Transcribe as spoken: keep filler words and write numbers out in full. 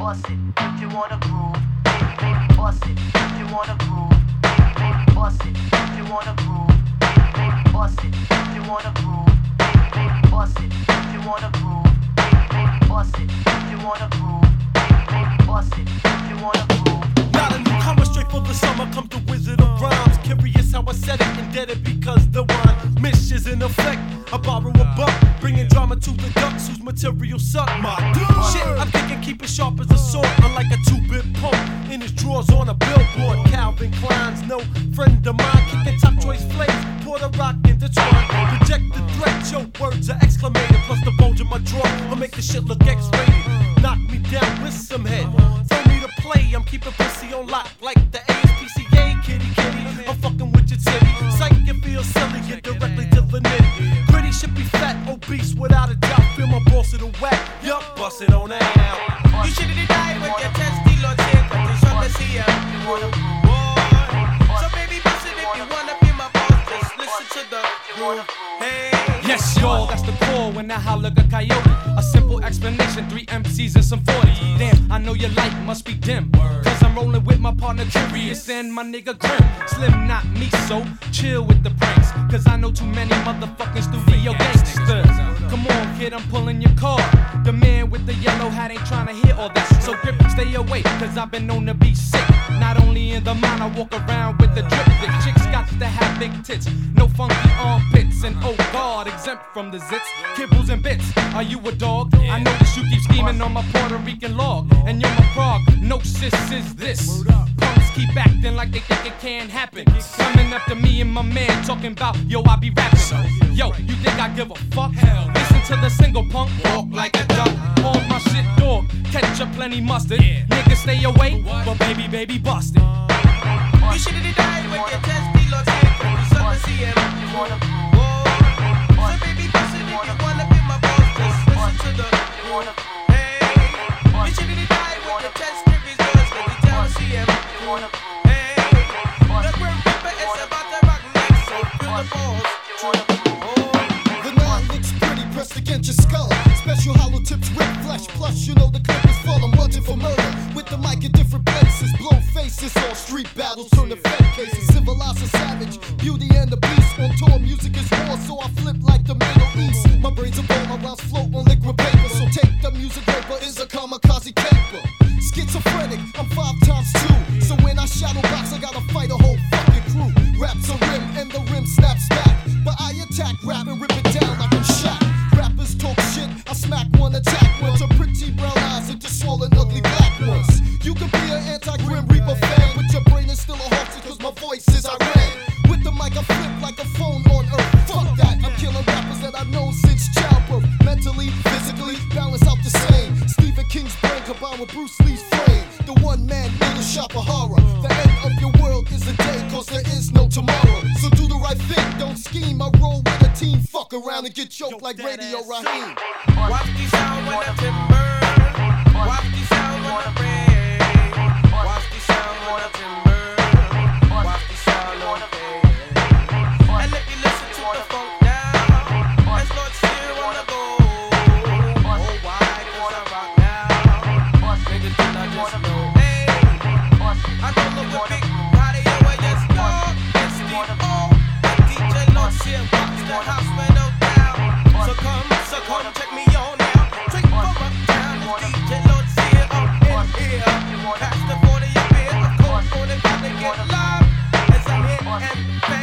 bust it. If you wanna groove, baby, baby, bust it. If you wanna groove, baby, baby, bust it. If you wanna groove, baby, baby, bust it. If you wanna groove, baby, baby, bust it. If you wanna groove, baby, baby, bust it. If you wanna groove, baby, baby, bust it. If you wanna groove. Not a newcomer, straight for the summer, come the wizard of rhymes. Curious how I said it, indebted because the rhyme mish is in effect. I borrow a buck, bringing drama to the ducks whose material suck my dude. Shit, I'm thinking keep it sharp as a sword, unlike a two-bit pump in his drawers on a billboard. Calvin Klein's no friend of mine, kicking top choice flames, pour the rock intertwine. Reject the threat, your words are exclamated, plus the bulge in my drawer will make the shit look X-rated. Knock me down with some head, throw me to play, I'm keeping pussy on lock like the A S P C A, kitty kitty. I'm fucking with your titty, psych you feel silly, get directly to the nitty. Gritty should be fat, obese without a doubt. Feel my balls to the whack, yup, bust it on out. You should have died with your testy logic, but you shot the C M. So baby, bust it if you wanna be my boss, just listen to the groove. Hey. Yes, y'all, that's the call when I holler like a coyote. A simple explanation, three M Cs and some forties. Damn, I know your light must be dim. Cause I'm rolling with my partner Curious and my nigga Grim. Slim, not me, so chill with the pranks. Cause I know too many motherfucking studio gangsters. Come on, kid, I'm pulling your car. The man with the yellow hat ain't trying to hear all that. So grip, stay away, cause I've been known to be sick. Not only in the mind, I walk around with the drip. The chicks got to have big tits, no funky armpits. And oh God, exempt from the zits, kibbles and bits. Are you a dog? I notice you keep scheming on my Puerto Rican log. And you're my prog, no sis is this. Punks keep acting like they think it can't happen. Coming up to me and my man talking about, yo, I be rapping. Yo, you think I give a fuck? Hell, listen to the single punk, walk like a duck. All my shit dog, ketchup plenty mustard. Niggas stay away, but baby, baby, bust it. You should have died with your testy logic, but you shot the C M. So baby, bust it if you wanna be my boss, just listen to the groove. Hey. You should have died with your test reviews, but you tell the C M. Hey. The Grim Reaper is about to rock next, so feel the balls. The nine looks pretty pressed against your skull. Special hollow tips with flesh. Plus, you know the clip is full. I'm wanted for murder. With the mic in different places. Blow faces. All street battles turn to fed cases. Civilize a savage. Beauty and the beast. On tour, music is war. So I flip like the Middle East. My brains are ball. My rounds float on liquid paper. So take the music paper. Is a kamikaze caper. Schizophrenic. I'm five times two. So when I shadow box, I gotta fight a whole fucking crew. Raps a rim and the rim snaps back. But I attack rap and rip it down like I'm shot. Rappers talk shit, I smack one, attack one. To pretty brown eyes into swollen ugly black ones. You could be an anti-Grim Reaper fan, but your brain is still a hoax cause my voice is Iran. With the mic I flip like a phone on earth. Fuck that, I'm killing rappers that I've known since childbirth. Mentally, physically, balance out the same. Stephen King's brain combined with Bruce Lee's frame. The one man, little shop of horror. The end of your world is a day cause there is no tomorrow. So do the right thing, don't scheme. I roll with a team, fuck around and get choked like Radio Raheem. Watch the sound when the timber. Watch the sound when the rain. Watch the sound when the timber. Watch the sound on the rain. And if you listen to the funk now, it's not still on the go. Oh, why? Cause I rock now. Niggas do not just know. Hey, I don't know what big radio I just know. It's the O. D J Lord Seal rocks the house when no down. So come, so come check me on now. Drink from uptown, it's D J Lord Seal up in here. Pass the forty a beer, of course, for the got to get live. As I'm hit and